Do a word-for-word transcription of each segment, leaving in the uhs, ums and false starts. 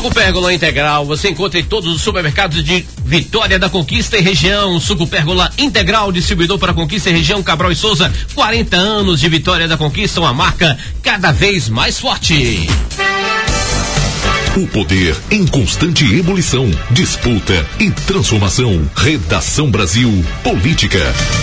Suco Pérgola Integral, você encontra em todos os supermercados de Vitória da Conquista e região. Suco Pérgola Integral, distribuidor para Conquista e região, Cabral e Souza. quarenta anos de Vitória da Conquista, uma marca cada vez mais forte. O poder em constante ebulição, disputa e transformação. Redação Brasil Política.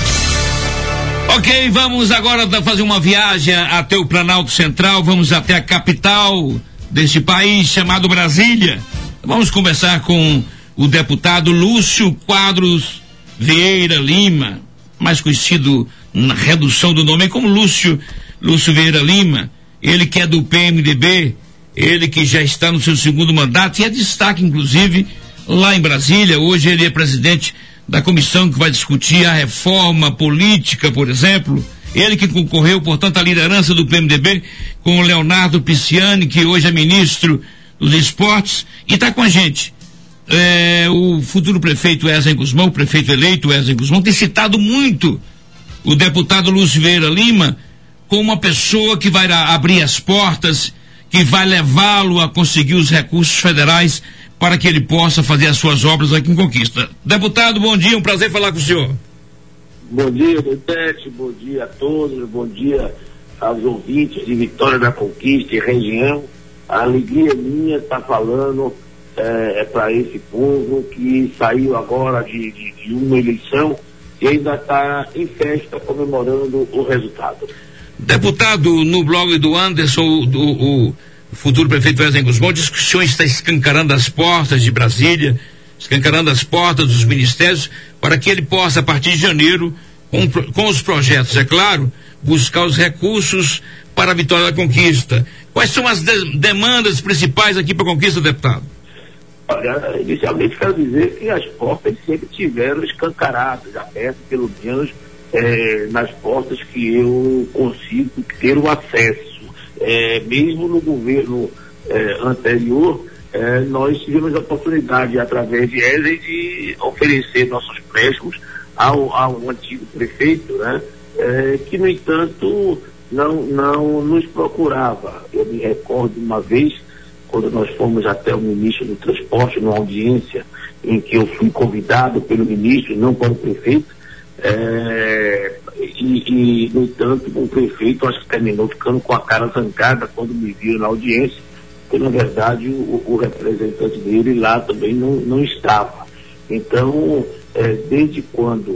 Ok, vamos agora fazer uma viagem até o Planalto Central, vamos até a capital deste país chamado Brasília. Vamos conversar com o deputado Lúcio Quadros Vieira Lima, mais conhecido na redução do nome como Lúcio, Lúcio Vieira Lima, ele que é do P M D B, ele que já está no seu segundo mandato e é destaque inclusive lá em Brasília. Hoje ele é presidente da comissão que vai discutir a reforma política, por exemplo. Ele que concorreu, portanto, à liderança do P M D B com o Leonardo Pisciani, que hoje é ministro dos Esportes, e está com a gente. É, o futuro prefeito Wesley Guzmão, o prefeito eleito Wesley Guzmão, tem citado muito o deputado Lúcio Vieira Lima como uma pessoa que vai abrir as portas, que vai levá-lo a conseguir os recursos federais para que ele possa fazer as suas obras aqui em Conquista. Deputado, bom dia, um prazer falar com o senhor. Bom dia, Betete, bom dia a todos, bom dia aos ouvintes de Vitória da Conquista e região. A alegria minha estar falando é, é para esse povo que saiu agora de, de, de uma eleição e ainda está em festa comemorando o resultado. Deputado, no blog do Anderson, do, o futuro prefeito Wesley Guzmão diz que o senhor está escancarando as portas de Brasília, escancarando as portas dos ministérios, para que ele possa, a partir de janeiro, com, com os projetos, é claro, buscar os recursos para a Vitória da Conquista. Quais são as de, demandas principais aqui para a Conquista, deputado? Olha, inicialmente quero dizer que as portas sempre tiveram escancaradas, abertas, pelo menos é, nas portas que eu consigo ter o acesso. É, mesmo no governo é, anterior, É, nós tivemos a oportunidade, através de Wesley, de oferecer nossos préstimos ao, ao antigo prefeito, né? É, que, no entanto, não, não nos procurava. Eu me recordo uma vez, quando nós fomos até o ministro do Transporte, numa audiência em que eu fui convidado pelo ministro, não para o prefeito, é, e, e, no entanto, o prefeito acho que terminou ficando com a cara zangada quando me viu na audiência, porque, na verdade, o, o representante dele lá também não, não estava. Então, é, desde quando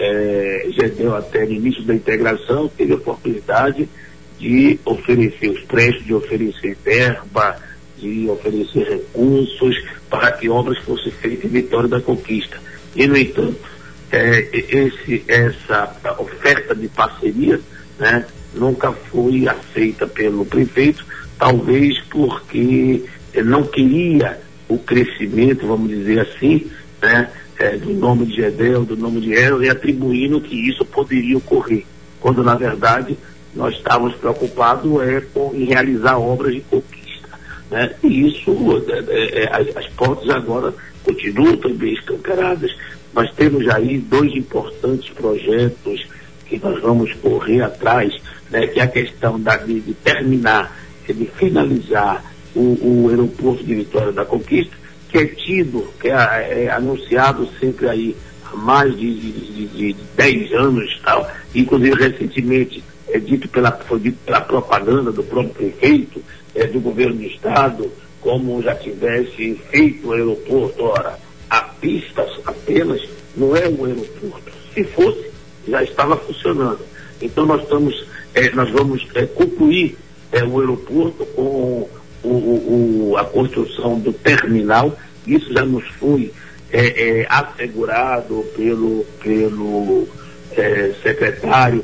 é, Gedel, até no início da integração, teve a oportunidade de oferecer os prestes, de oferecer verba, de oferecer recursos para que obras fossem feitas em Vitória da Conquista. E, no entanto, é, esse, essa oferta de parceria, né, nunca foi aceita pelo prefeito, talvez porque não queria o crescimento, vamos dizer assim, né, é, do nome de Gedel, do nome de Elo, e atribuindo que isso poderia ocorrer, quando na verdade nós estávamos preocupados é, com, em realizar obras de conquista, né? E isso, é, é, as, as portas agora continuam também escancaradas. Nós temos aí dois importantes projetos que nós vamos correr atrás, né, que é a questão da, de, de terminar, de finalizar o, o aeroporto de Vitória da Conquista, que é tido, que é, é anunciado sempre aí há mais de, de, de, de dez anos e tal, inclusive recentemente é dito pela, foi dito pela propaganda do próprio prefeito, é, do governo do estado, como já tivesse feito o aeroporto. Ora, a pista apenas não é um aeroporto. Se fosse, já estava funcionando. Então nós estamos, é, nós vamos é, concluir É, o aeroporto com o, o, o, a construção do terminal. Isso já nos foi é, é, assegurado pelo, pelo é, secretário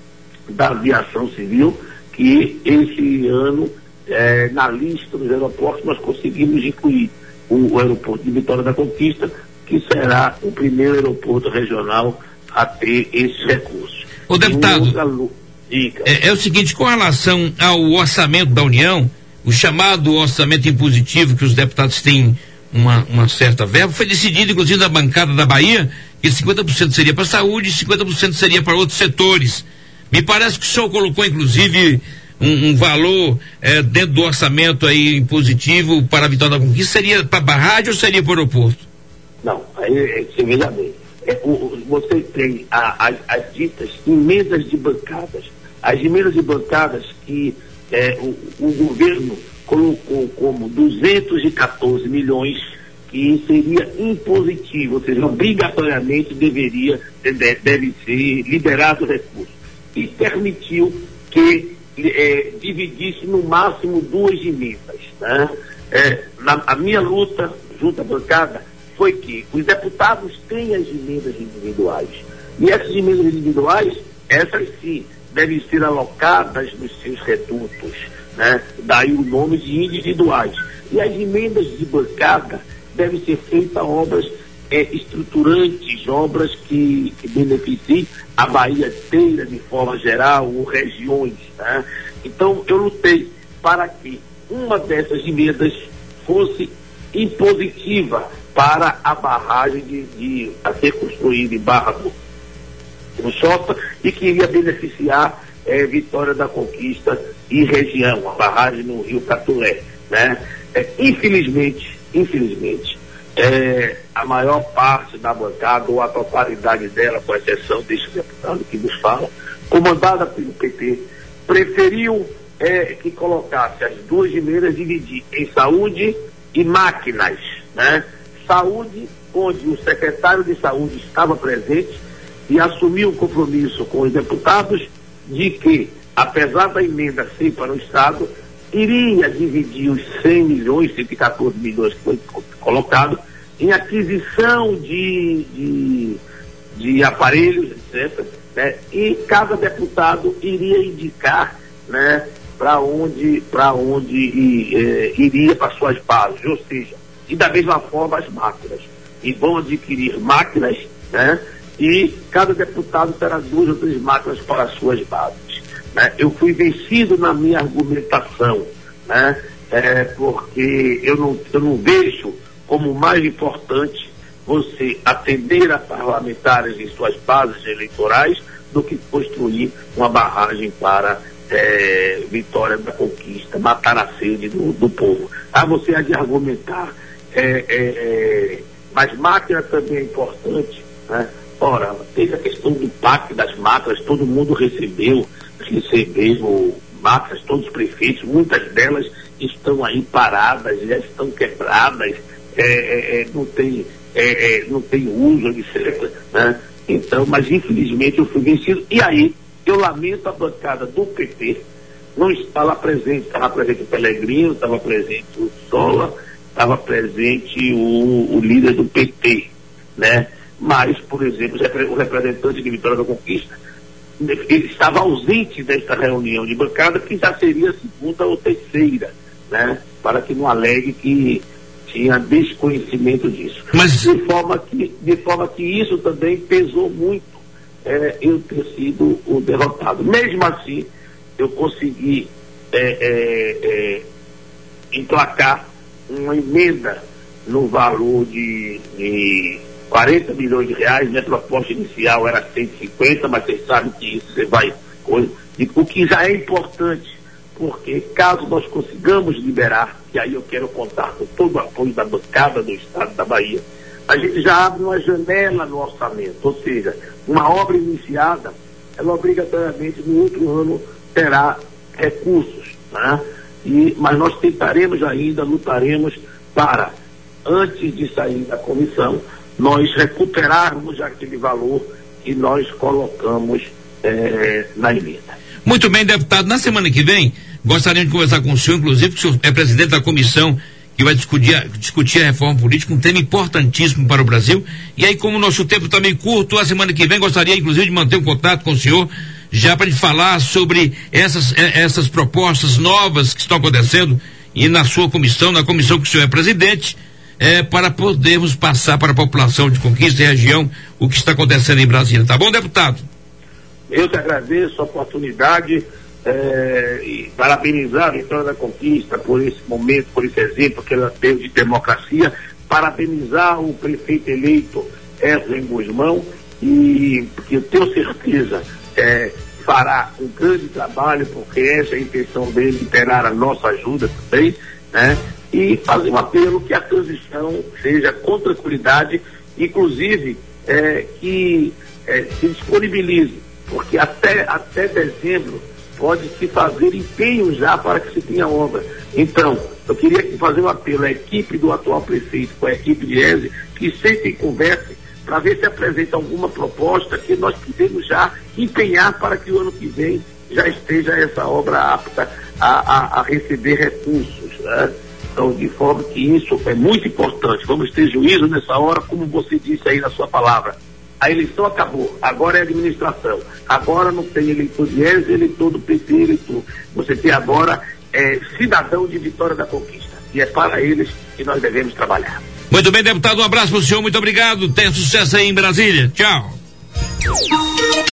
da Aviação Civil, que esse ano, é, na lista dos aeroportos, nós conseguimos incluir o, o aeroporto de Vitória da Conquista, que será o primeiro aeroporto regional a ter esses recursos. O deputado, É, é o seguinte, com relação ao orçamento da União, o chamado orçamento impositivo, que os deputados têm uma, uma certa verba, foi decidido inclusive na bancada da Bahia, que cinquenta por cento seria para a saúde e cinquenta por cento seria para outros setores. Me parece que o senhor colocou inclusive um, um valor é, dentro do orçamento aí positivo para a Vitória da Conquista, seria para a barragem ou seria para o aeroporto? Não, aí você veja bem, é, o, você tem a, a, as ditas emendas de bancadas, as emendas de bancadas que é, o, o governo colocou como duzentos e quatorze milhões, que seria impositivo, ou seja, obrigatoriamente deveria, deve, deve ser liberado o recurso. E permitiu que é, dividisse no máximo duas emendas. Né? É, na, a minha luta junto à bancada foi que os deputados têm as emendas individuais. E essas emendas individuais, essas sim, devem ser alocadas nos seus redutos. Né? Daí o nome de individuais. E as emendas de bancada devem ser feitas obras é, estruturantes, obras que, que beneficiem a Bahia inteira de forma geral, ou regiões. Né? Então eu lutei para que uma dessas emendas fosse impositiva para a barragem de, de, a ser construída em Barra do, do Chota, e que iria beneficiar é, Vitória da Conquista e região, a barragem no Rio Catulé. Né? É, infelizmente, infelizmente, é, a maior parte da bancada, ou a totalidade dela, com exceção deste deputado que nos fala, comandada pelo P T, preferiu é, que colocasse as duas emendas dividir em saúde e máquinas. Né? Saúde, onde o secretário de saúde estava presente e assumiu o compromisso com os deputados de que, apesar da emenda ser para o Estado, iria dividir os cem milhões, cento e quatorze milhões que foi colocado, em aquisição de, de, de aparelhos, etcétera. Né? E cada deputado iria indicar, né, para onde, para onde e, é, iria para suas bases, ou seja, e da mesma forma as máquinas. E vão adquirir máquinas, né, e cada deputado terá duas ou três máquinas para as suas bases. Né? Eu fui vencido na minha argumentação, né? É, porque eu não, eu não vejo como mais importante você atender a parlamentares em suas bases eleitorais do que construir uma barragem para é, Vitória da Conquista, matar a sede do, do povo. Ah, você há de argumentar, é, é, é, mas máquina também é importante. Né? Ora, teve a questão do P A C das máquinas, todo mundo recebeu, recebeu máquinas, todos os prefeitos, muitas delas estão aí paradas, já estão quebradas, é, é, não, tem, é, é, não tem uso, etcétera. Né? Então, mas infelizmente eu fui vencido. E aí, eu lamento a bancada do P T, não está lá presente, estava presente o Pelegrino, estava presente o Sola, estava presente o, o líder do P T, né? Mas, por exemplo, o representante de Vitória da Conquista, ele estava ausente desta reunião de bancada, que já seria a segunda ou terceira, né? Para que não alegue que tinha desconhecimento disso. Mas de forma que, de forma que isso também pesou muito, é, eu ter sido o derrotado. Mesmo assim, eu consegui é, é, é, emplacar uma emenda no valor de, de quarenta milhões de reais. Minha proposta inicial era cento e cinquenta, mas vocês sabem que isso você vai, o que já é importante, porque caso nós consigamos liberar, e aí eu quero contar com todo o apoio da bancada do Estado da Bahia, a gente já abre uma janela no orçamento, ou seja, uma obra iniciada, ela obrigatoriamente no outro ano terá recursos, né? E, mas nós tentaremos ainda, lutaremos para, antes de sair da comissão, nós recuperarmos aquele valor que nós colocamos eh, na emenda. Muito bem, deputado. Na semana que vem, gostaria de conversar com o senhor, inclusive, porque o senhor é presidente da comissão que vai discutir, discutir a reforma política, um tema importantíssimo para o Brasil. E aí, como o nosso tempo está meio curto, a semana que vem gostaria, inclusive, de manter um contato com o senhor, já para falar sobre essas, essas propostas novas que estão acontecendo e na sua comissão, na comissão que o senhor é presidente, é, para podermos passar para a população de Conquista e região o que está acontecendo em Brasília. Tá bom, deputado? Eu te agradeço a oportunidade é, e parabenizar a Vitória da Conquista por esse momento, por esse exemplo que ela teve de democracia, parabenizar o prefeito eleito Erwin Guzmão, e porque eu tenho certeza, é, fará um grande trabalho, porque essa é a intenção dele, terá a nossa ajuda também, né? E fazer um apelo que a transição seja com tranquilidade, inclusive é, que é, se disponibilize, porque até, até dezembro pode-se fazer empenho já para que se tenha obra. Então, eu queria fazer um apelo à equipe do atual prefeito, com a equipe de ESE, que sentem e conversem, para ver se apresenta alguma proposta que nós podemos já empenhar para que o ano que vem já esteja essa obra apta a, a, a receber recursos, né? Então, de forma que isso é muito importante. Vamos ter juízo nessa hora, como você disse aí na sua palavra. A eleição acabou, agora é administração. Agora não tem eleitor de ESE, eleitor do P T, eleitor. Você tem agora é, cidadão de Vitória da Conquista. E é para eles que nós devemos trabalhar. Muito bem, deputado, um abraço para o senhor, muito obrigado. Tenha sucesso aí em Brasília. Tchau.